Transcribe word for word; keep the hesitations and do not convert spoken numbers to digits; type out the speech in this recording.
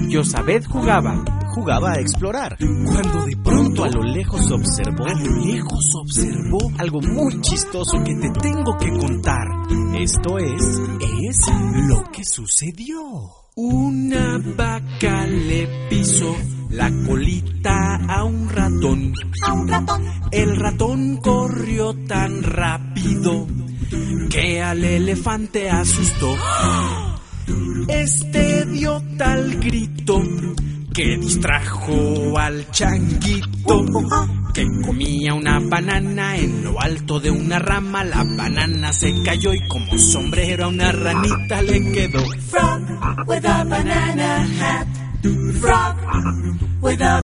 Yozabed jugaba, jugaba a explorar, cuando de pronto a lo lejos observó, a lo lejos observó algo muy chistoso que te tengo que contar. Esto es, es lo que sucedió. Una vaca le pisó la colita a un ratón. A un ratón. El ratón corrió tan rápido que al elefante asustó. Este dio tal grito que distrajo al changuito, que comía una banana en lo alto de una rama. La banana se cayó y como sombrero a una ranita le quedó. Frog with a banana hat. Frog with a